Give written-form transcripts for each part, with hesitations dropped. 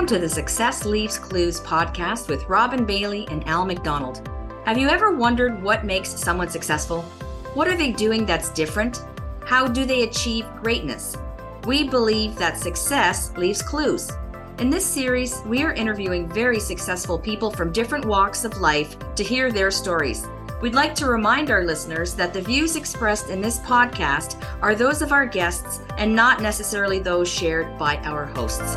Welcome to the Success Leaves Clues podcast with Robin Bailey and Al McDonald. Have you ever wondered what makes someone successful? What are they doing that's different? How do they achieve greatness? We believe that success leaves clues. In this series, we are interviewing very successful people from different walks of life to hear their stories. We'd like to remind our listeners that the views expressed in this podcast are those of our guests and not necessarily those shared by our hosts.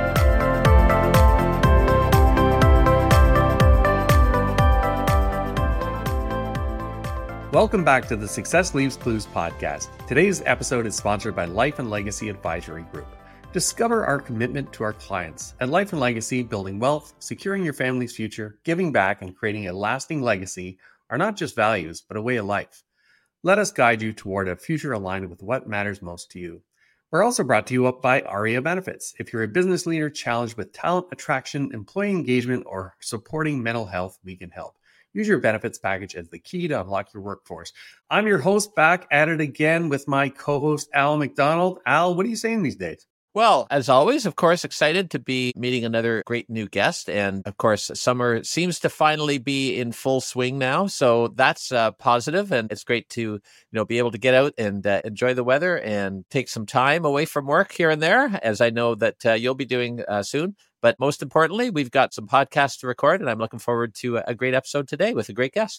Welcome back to the Success Leaves Clues podcast. Today's episode is sponsored by Life and Legacy Advisory Group. Discover our commitment to our clients. At Life and Legacy, building wealth, securing your family's future, giving back, and creating a lasting legacy are not just values, but a way of life. Let us guide you toward a future aligned with what matters most to you. We're also brought to you up by ARIA Benefits. If you're a business leader challenged with talent attraction, employee engagement, or supporting mental health, we can help. Use your benefits package as the key to unlock your workforce. I'm your host, back at it again with my co-host, Al McDonald. Al, what are you saying these days? Well, as always, of course, excited to be meeting another great new guest. And of course, summer seems to finally be in full swing now. So that's positive. And it's great to, be able to get out and enjoy the weather and take some time away from work here and there, as I know that you'll be doing soon. But most importantly, we've got some podcasts to record, and I'm looking forward to a great episode today with a great guest.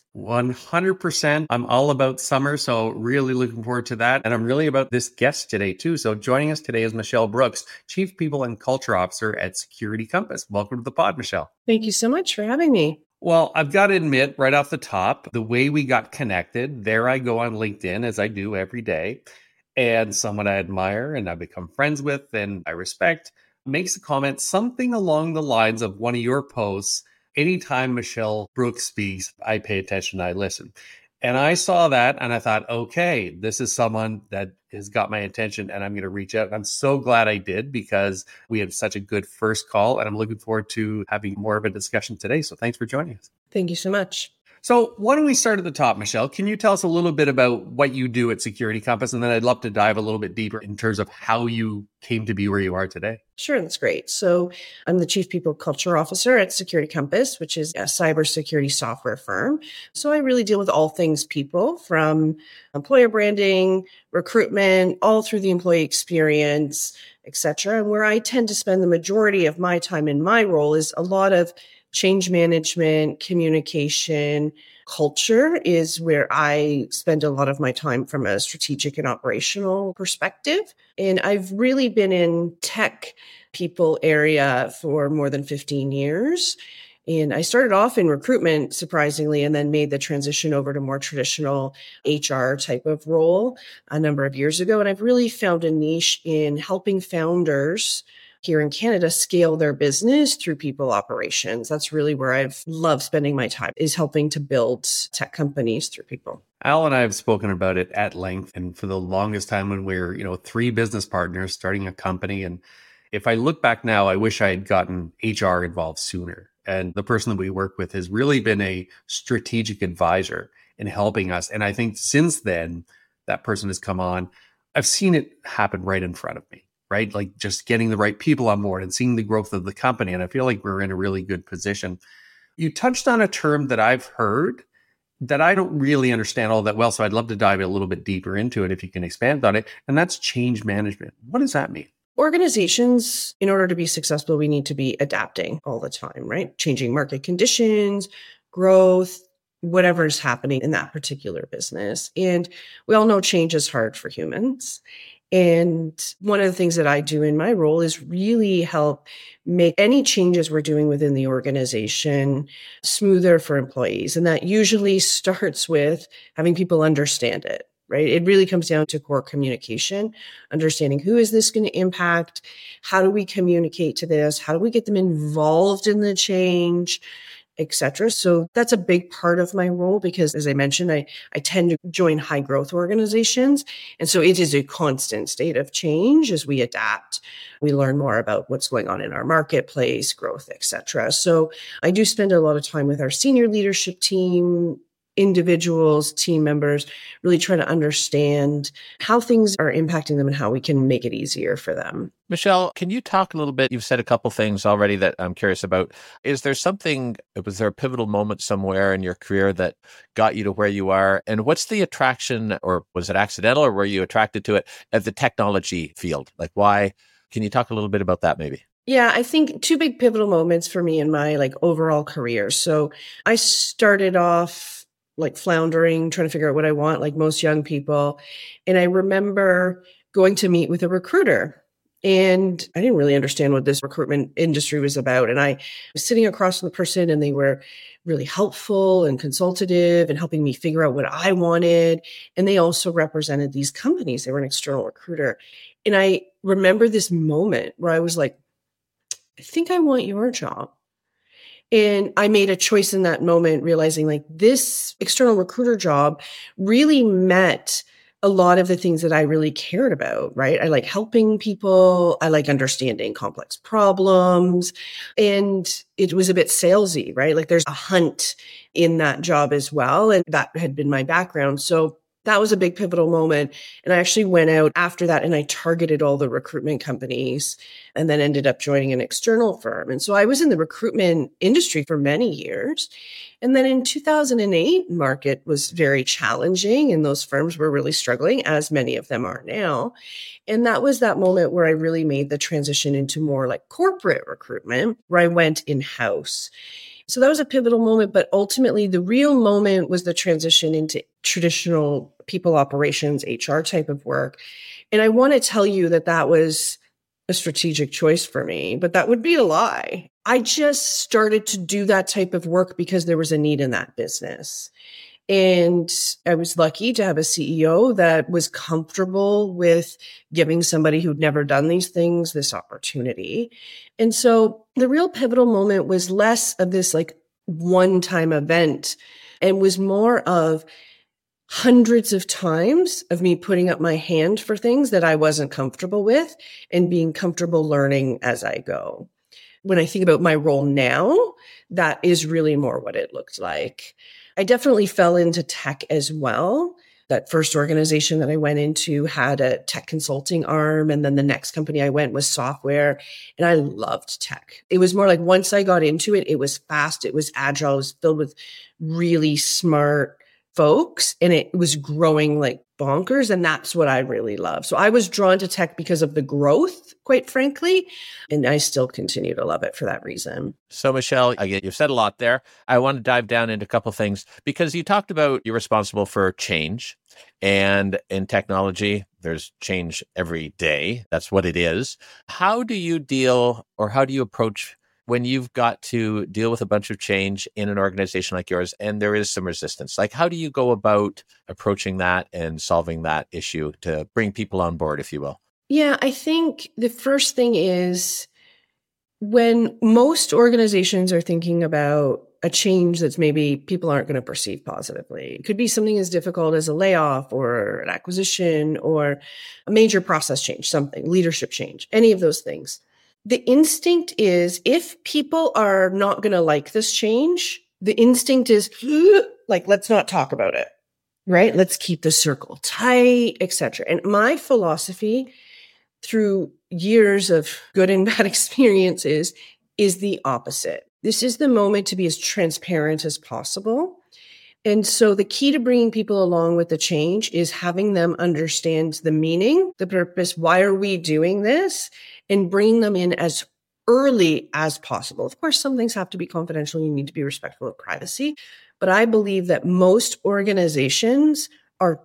100%. I'm all about summer, so really looking forward to that. And I'm really about this guest today, too. So joining us today is Michelle Brooks, Chief People and Culture Officer at Security Compass. Welcome to the pod, Michelle. Thank you so much for having me. Well, I've got to admit right off the top, the way we got connected, there I go on LinkedIn, as I do every day, and someone I admire and I've become friends with and I respect makes a comment, something along the lines of one of your posts. Anytime Michelle Brooks speaks, I pay attention, I listen. And I saw that and I thought, okay, this is someone that has got my attention and I'm going to reach out. And I'm so glad I did because we had such a good first call and I'm looking forward to having more of a discussion today. So thanks for joining us. Thank you so much. So why don't we start at the top, Michelle? Can you tell us a little bit about what you do at Security Compass? And then I'd love to dive a little bit deeper in terms of how you came to be where you are today. Sure, that's great. So I'm the Chief People Culture Officer at Security Compass, which is a cybersecurity software firm. So I really deal with all things people, from employer branding, recruitment, all through the employee experience, etc. And where I tend to spend the majority of my time in my role is a lot of change management, communication, culture is where I spend a lot of my time from a strategic and operational perspective. And I've really been in tech people area for more than 15 years. And I started off in recruitment, surprisingly, and then made the transition over to more traditional HR type of role a number of years ago. And I've really found a niche in helping founders here in Canada scale their business through people operations. That's really where I've loved spending my time, is helping to build tech companies through people. Al and I have spoken about it at length. And for the longest time when we were, three business partners starting a company. And if I look back now, I wish I had gotten HR involved sooner. And the person that we work with has really been a strategic advisor in helping us. And I think since then, that person has come on. I've seen it happen right in front of me. Right? Like just getting the right people on board and seeing the growth of the company. And I feel like we're in a really good position. You touched on a term that I've heard that I don't really understand all that well. So I'd love to dive a little bit deeper into it if you can expand on it. And that's change management. What does that mean? Organizations, in order to be successful, we need to be adapting all the time, right? Changing market conditions, growth, whatever is happening in that particular business. And we all know change is hard for humans. And one of the things that I do in my role is really help make any changes we're doing within the organization smoother for employees. And that usually starts with having people understand it, right? It really comes down to core communication, understanding who is this going to impact? How do we communicate to this? How do we get them involved in the change? Etc. So that's a big part of my role because, as I mentioned, I tend to join high growth organizations. And so it is a constant state of change as we adapt. We learn more about what's going on in our marketplace, growth, etc. So I do spend a lot of time with our senior leadership team, individuals, team members, really try to understand how things are impacting them and how we can make it easier for them. Michelle, can you talk a little bit? You've said a couple things already that I'm curious about. Was there a pivotal moment somewhere in your career that got you to where you are? And what's the attraction, or was it accidental, or were you attracted to it at the technology field? Like, why? Can you talk a little bit about that maybe? Yeah, I think two big pivotal moments for me in my overall career. So I started off floundering, trying to figure out what I want, like most young people. And I remember going to meet with a recruiter, and I didn't really understand what this recruitment industry was about. And I was sitting across from the person, and they were really helpful and consultative and helping me figure out what I wanted. And they also represented these companies. They were an external recruiter. And I remember this moment where I was like, I think I want your job. And I made a choice in that moment, realizing this external recruiter job really met a lot of the things that I really cared about, right? I like helping people. I like understanding complex problems. And it was a bit salesy, right? There's a hunt in that job as well. And that had been my background. So that was a big pivotal moment. And I actually went out after that and I targeted all the recruitment companies and then ended up joining an external firm. And so I was in the recruitment industry for many years. And then in 2008, market was very challenging and those firms were really struggling, as many of them are now. And that was that moment where I really made the transition into more corporate recruitment, where I went in-house. So that was a pivotal moment, but ultimately the real moment was the transition into traditional people operations, HR type of work. And I want to tell you that that was a strategic choice for me, but that would be a lie. I just started to do that type of work because there was a need in that business. And I was lucky to have a CEO that was comfortable with giving somebody who'd never done these things this opportunity. And so the real pivotal moment was less of this one-time event and was more of hundreds of times of me putting up my hand for things that I wasn't comfortable with and being comfortable learning as I go. When I think about my role now, that is really more what it looked like. I definitely fell into tech as well. That first organization that I went into had a tech consulting arm. And then the next company I went was software. And I loved tech. It was more once I got into it, it was fast, it was agile, it was filled with really smart folks. And it was growing like bonkers. And that's what I really love. So I was drawn to tech because of the growth, quite frankly. And I still continue to love it for that reason. So Michelle, again, you've said a lot there. I want to dive down into a couple of things because you talked about you're responsible for change. And in technology, there's change every day. That's what it is. How do you deal or how do you approach when you've got to deal with a bunch of change in an organization like yours and there is some resistance? How do you go about approaching that and solving that issue to bring people on board, if you will? Yeah, I think the first thing is when most organizations are thinking about a change that's maybe people aren't going to perceive positively. It could be something as difficult as a layoff or an acquisition or a major process change, something, leadership change, any of those things. The instinct is if people are not going to like this change, the instinct is let's not talk about it, right? Let's keep the circle tight, etc. And my philosophy through years of good and bad experiences is the opposite. This is the moment to be as transparent as possible. And so the key to bringing people along with the change is having them understand the meaning, the purpose, why are we doing this, and bringing them in as early as possible. Of course, some things have to be confidential. You need to be respectful of privacy. But I believe that most organizations are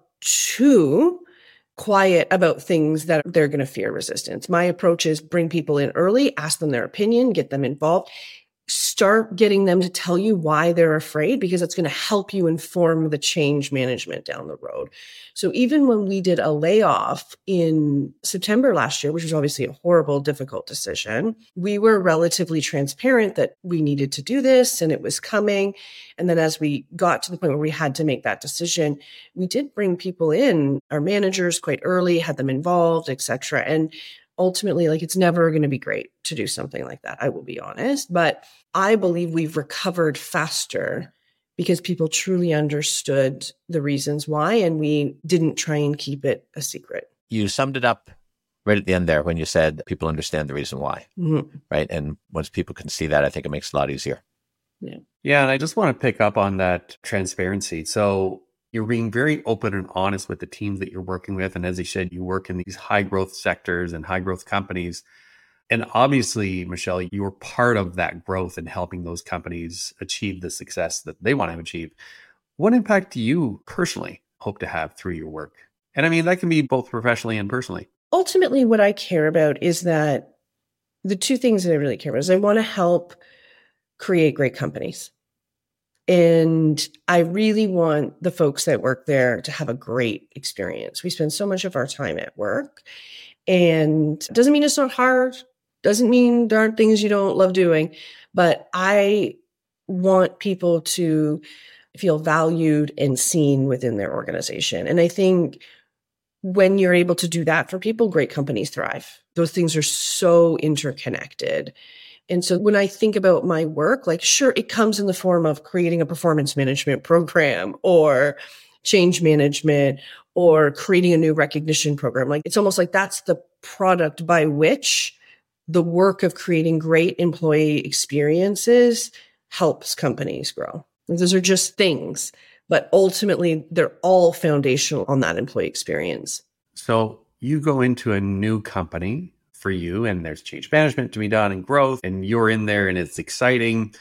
too quiet about things that they're going to fear resistance. My approach is bring people in early, ask them their opinion, get them involved. Start getting them to tell you why they're afraid, because it's going to help you inform the change management down the road. So even when we did a layoff in September last year, which was obviously a horrible, difficult decision, we were relatively transparent that we needed to do this and it was coming. And then as we got to the point where we had to make that decision, we did bring people in, our managers quite early, had them involved, et cetera. And ultimately, it's never going to be great to do something like that, I will be honest. But I believe we've recovered faster because people truly understood the reasons why, and we didn't try and keep it a secret. You summed it up right at the end there when you said people understand the reason why, right? And once people can see that, I think it makes it a lot easier. Yeah. And I just want to pick up on that transparency. So you're being very open and honest with the teams that you're working with. And as you said, you work in these high growth sectors and high growth companies. And obviously, Michelle, you're part of that growth and helping those companies achieve the success that they want to achieve. What impact do you personally hope to have through your work? And I mean, that can be both professionally and personally. Ultimately, what I care about is that the two things that I really care about is I want to help create great companies. And I really want the folks that work there to have a great experience. We spend so much of our time at work, and it doesn't mean it's not hard. Doesn't mean there aren't things you don't love doing, but I want people to feel valued and seen within their organization. And I think when you're able to do that for people, great companies thrive. Those things are so interconnected. And so when I think about my work, like, sure, it comes in the form of creating a performance management program or change management or creating a new recognition program. Like, it's almost like that's the product by which the work of creating great employee experiences helps companies grow. Those are just things, but ultimately they're all foundational on that employee experience. So you go into a new company for you, and there's change management to be done and growth, and you're in there and it's exciting.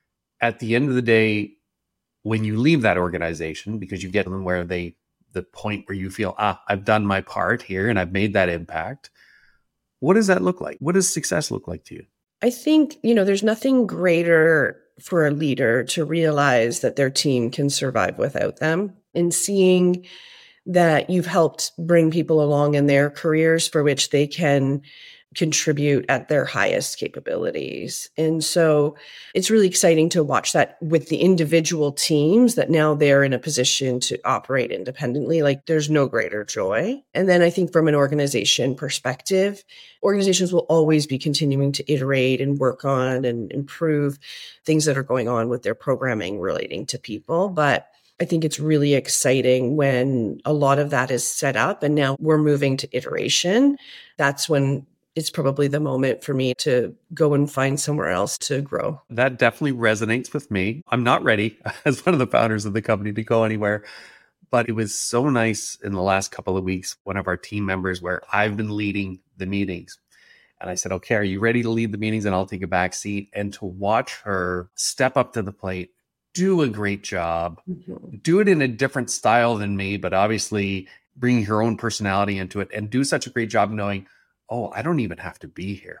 At the end of the day, when you leave that organization, because you get them where the point where you feel, I've done my part here and I've made that impact. What does that look like? What does success look like to you? I think, there's nothing greater for a leader to realize that their team can survive without them, and seeing that you've helped bring people along in their careers for which they can contribute at their highest capabilities. And so it's really exciting to watch that with the individual teams, that now they're in a position to operate independently. Like, there's no greater joy. And then I think from an organization perspective, organizations will always be continuing to iterate and work on and improve things that are going on with their programming relating to people. But I think it's really exciting when a lot of that is set up and now we're moving to iteration. That's when it's probably the moment for me to go and find somewhere else to grow. That definitely resonates with me. I'm not ready as one of the founders of the company to go anywhere, but it was so nice in the last couple of weeks, one of our team members where I've been leading the meetings. And I said, okay, are you ready to lead the meetings? And I'll take a back seat. And to watch her step up to the plate, do a great job, do it in a different style than me, but obviously bringing her own personality into it, and do such a great job knowing, I don't even have to be here.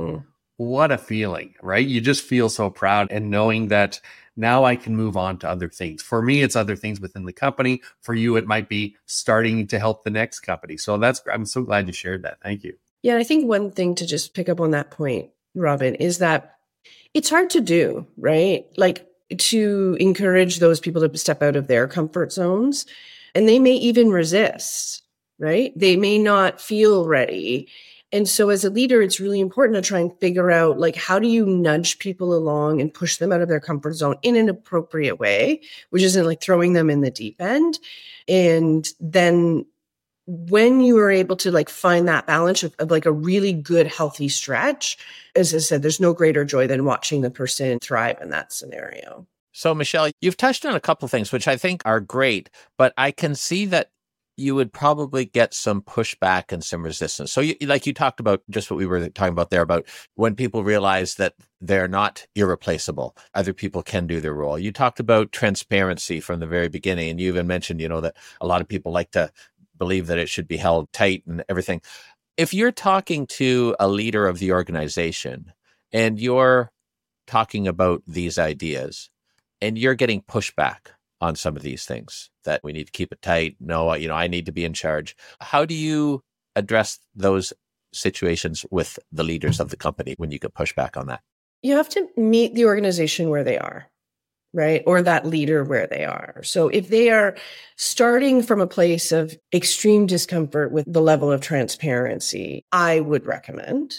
What a feeling, right? You just feel so proud, and knowing that now I can move on to other things. For me, it's other things within the company. For you, it might be starting to help the next company. So I'm so glad you shared that. Thank you. Yeah, I think one thing to just pick up on that point, Robin, is that it's hard to do, right? Like, to encourage those people to step out of their comfort zones, and they may even resist, right? They may not feel ready. And so as a leader, it's really important to try and figure out, like, how do you nudge people along and push them out of their comfort zone in an appropriate way, which isn't like throwing them in the deep end. And then when you are able to like find that balance of like a really good, healthy stretch, as I said, there's no greater joy than watching the person thrive in that scenario. So, Michelle, you've touched on a couple of things, which I think are great, but I can see that you would probably get some pushback and some resistance. So you talked about just what we were talking about there, about when people realize that they're not irreplaceable, other people can do their role. You talked about transparency from the very beginning, and you even mentioned, that a lot of people like to believe that it should be held tight and everything. If you're talking to a leader of the organization and you're talking about these ideas and you're getting pushback on some of these things, that we need to keep it tight. No, I need to be in charge. How do you address those situations with the leaders of the company when you get pushback on that? You have to meet the organization where they are, right? Or that leader where they are. So if they are starting from a place of extreme discomfort with the level of transparency I would recommend,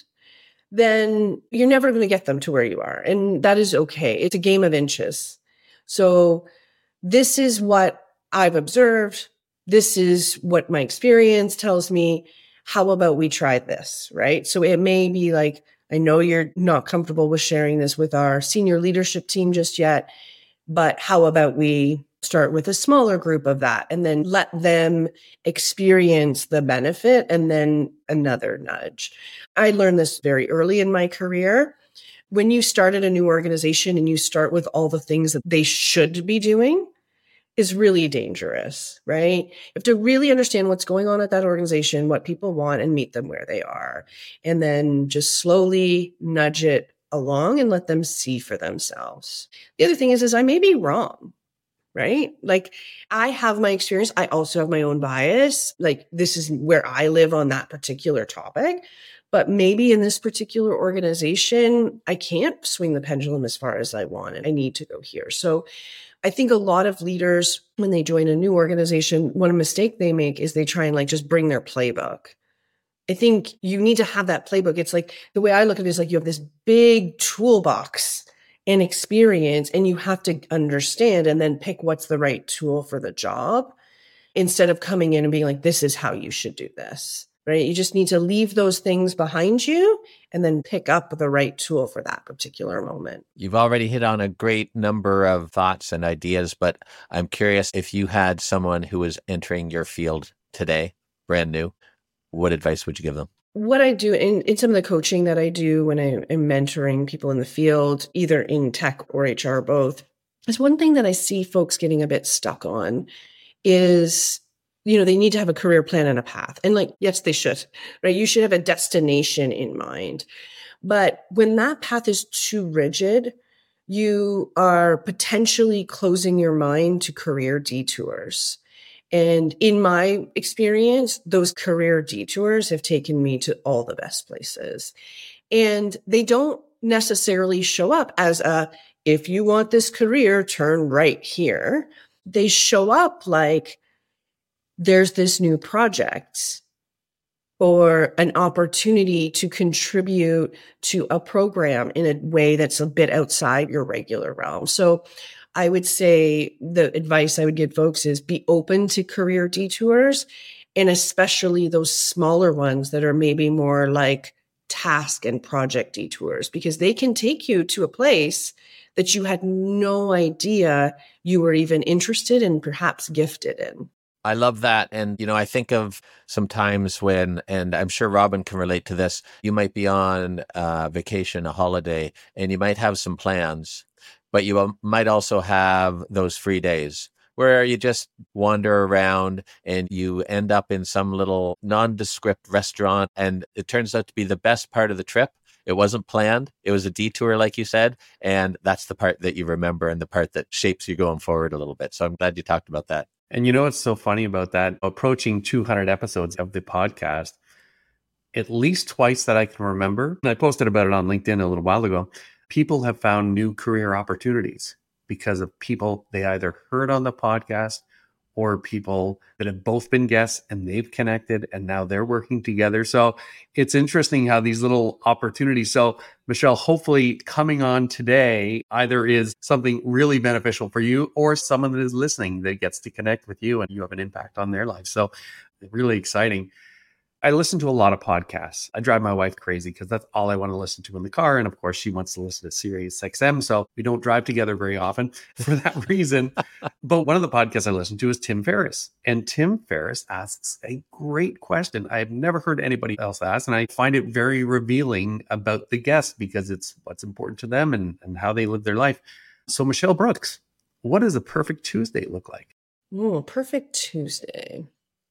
then you're never going to get them to where you are. And that is okay. It's a game of inches. So this is what I've observed. This is what my experience tells me. How about we try this, right? So it may be like, I know you're not comfortable with sharing this with our senior leadership team just yet, but how about we start with a smaller group of that and then let them experience the benefit and then another nudge. I learned this very early in my career. When you start at a new organization and you start with all the things that they should be doing is really dangerous, right? You have to really understand what's going on at that organization, what people want, and meet them where they are. And then just slowly nudge it along and let them see for themselves. The other thing is I may be wrong, right? Like I have my experience. I also have my own bias. Like this is where I live on that particular topic. But maybe in this particular organization, I can't swing the pendulum as far as I want and I need to go here. So I think a lot of leaders, when they join a new organization, one mistake they make is they try and like just bring their playbook. I think you need to have that playbook. It's like the way I look at it is like you have this big toolbox and experience and you have to understand and then pick what's the right tool for the job instead of coming in and being like, this is how you should do this. Right? You just need to leave those things behind you and then pick up the right tool for that particular moment. You've already hit on a great number of thoughts and ideas, but I'm curious if you had someone who was entering your field today, brand new, what advice would you give them? What I do in some of the coaching that I do when I am mentoring people in the field, either in tech or HR, both, is one thing that I see folks getting a bit stuck on is they need to have a career plan and a path. And like, yes, they should, right? You should have a destination in mind. But when that path is too rigid, you are potentially closing your mind to career detours. And in my experience, those career detours have taken me to all the best places. And they don't necessarily show up as if you want this career, turn right here. They show up like, there's this new project or an opportunity to contribute to a program in a way that's a bit outside your regular realm. So I would say the advice I would give folks is be open to career detours, and especially those smaller ones that are maybe more like task and project detours, because they can take you to a place that you had no idea you were even interested and perhaps gifted in. I love that. And, I think of some times when, and I'm sure Robin can relate to this, you might be on vacation, a holiday, and you might have some plans, but you might also have those free days where you just wander around and you end up in some little nondescript restaurant. And it turns out to be the best part of the trip. It wasn't planned. It was a detour, like you said. And that's the part that you remember and the part that shapes you going forward a little bit. So I'm glad you talked about that. And what's so funny about that? Approaching 200 episodes of the podcast, at least twice that I can remember, and I posted about it on LinkedIn a little while ago, people have found new career opportunities because of people they either heard on the podcast or people that have both been guests and they've connected and now they're working together. So it's interesting how these little opportunities. So Michelle, hopefully coming on today either is something really beneficial for you or someone that is listening that gets to connect with you and you have an impact on their life. So really exciting. I listen to a lot of podcasts. I drive my wife crazy because that's all I want to listen to in the car. And of course, she wants to listen to Sirius XM. So we don't drive together very often for that reason. But one of the podcasts I listen to is Tim Ferriss. And Tim Ferriss asks a great question I've never heard anybody else ask. And I find it very revealing about the guest because it's what's important to them and how they live their life. So Michelle Brooks, what does a perfect Tuesday look like? Perfect Tuesday.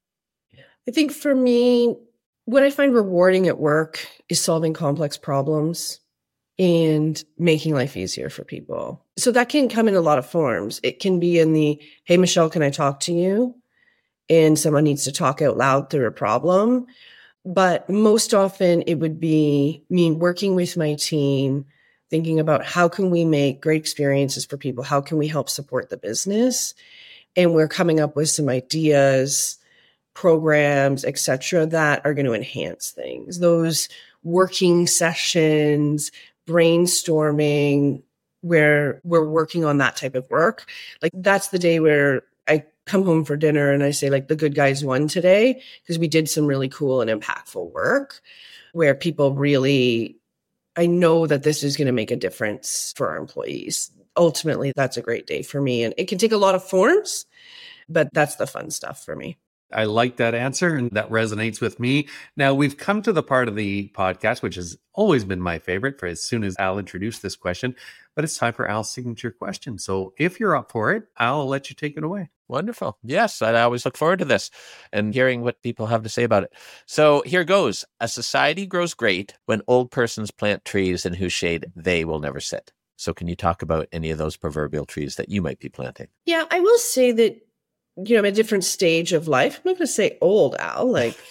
I think for me, what I find rewarding at work is solving complex problems and making life easier for people. So that can come in a lot of forms. It can be in the, hey, Michelle, can I talk to you? And someone needs to talk out loud through a problem. But most often it would be me working with my team, thinking about how can we make great experiences for people? How can we help support the business? And we're coming up with some ideas, programs, et cetera, that are going to enhance things. Those working sessions, brainstorming, where we're working on that type of work. Like that's the day where I come home for dinner and I say like the good guys won today because we did some really cool and impactful work where people really, I know that this is going to make a difference for our employees. Ultimately, that's a great day for me. And it can take a lot of forms, but that's the fun stuff for me. I like that answer, and that resonates with me. Now, we've come to the part of the podcast, which has always been my favorite for as soon as Al introduced this question, but it's time for Al's signature question. So if you're up for it, I'll let you take it away. Wonderful. Yes, I always look forward to this and hearing what people have to say about it. So here goes. A society grows great when old persons plant trees in whose shade they will never sit. So can you talk about any of those proverbial trees that you might be planting? Yeah, I will say that, I'm at a different stage of life. I'm not going to say old, Al,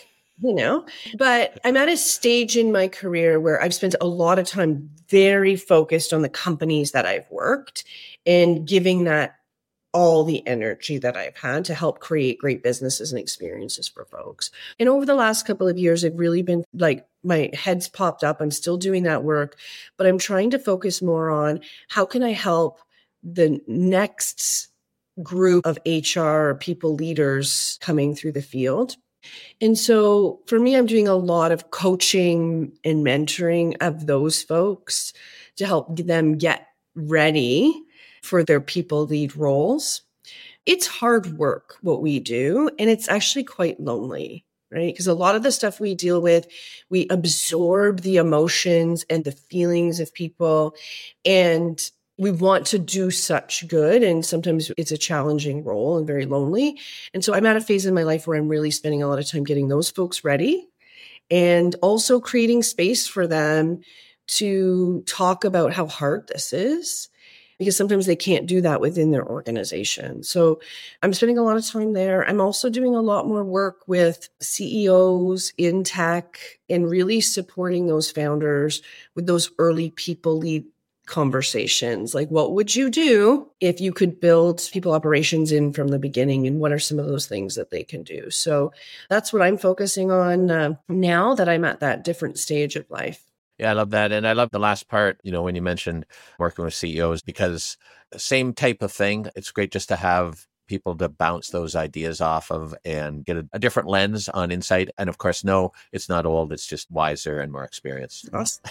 but I'm at a stage in my career where I've spent a lot of time very focused on the companies that I've worked and giving that all the energy that I've had to help create great businesses and experiences for folks. And over the last couple of years, I've really been like, my head's popped up. I'm still doing that work, but I'm trying to focus more on how can I help the next group of HR or people leaders coming through the field. And so for me, I'm doing a lot of coaching and mentoring of those folks to help them get ready for their people lead roles. It's hard work, what we do, and it's actually quite lonely, right? Because a lot of the stuff we deal with, we absorb the emotions and the feelings of people, and we want to do such good. And sometimes it's a challenging role and very lonely. And so I'm at a phase in my life where I'm really spending a lot of time getting those folks ready and also creating space for them to talk about how hard this is, because sometimes they can't do that within their organization. So I'm spending a lot of time there. I'm also doing a lot more work with CEOs in tech and really supporting those founders with those early people lead conversations. Like, what would you do if you could build people operations in from the beginning? And what are some of those things that they can do? So that's what I'm focusing on now that I'm at that different stage of life. Yeah, I love that. And I love the last part, when you mentioned working with CEOs, because same type of thing. It's great just to have people to bounce those ideas off of and get a different lens on insight. And of course, no, it's not old. It's just wiser and more experienced. Awesome.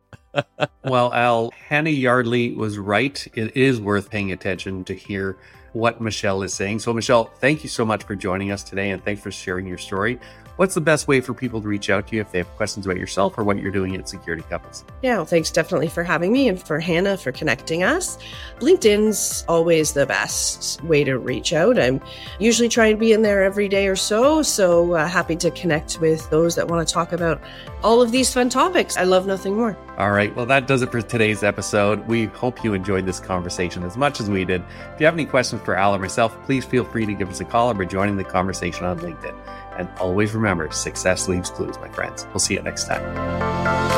Well, Al, Hannah Yardley was right. It is worth paying attention to hear what Michelle is saying. So Michelle, thank you so much for joining us today, and thanks for sharing your story. What's the best way for people to reach out to you if they have questions about yourself or what you're doing at Security Compass? Yeah, well, thanks definitely for having me and for Hannah for connecting us. LinkedIn's always the best way to reach out. I'm usually trying to be in there every day or so. So happy to connect with those that want to talk about all of these fun topics. I love nothing more. All right. Well, that does it for today's episode. We hope you enjoyed this conversation as much as we did. If you have any questions for Al or myself, please feel free to give us a call or by joining the conversation on LinkedIn. And always remember, success leaves clues, my friends. We'll see you next time.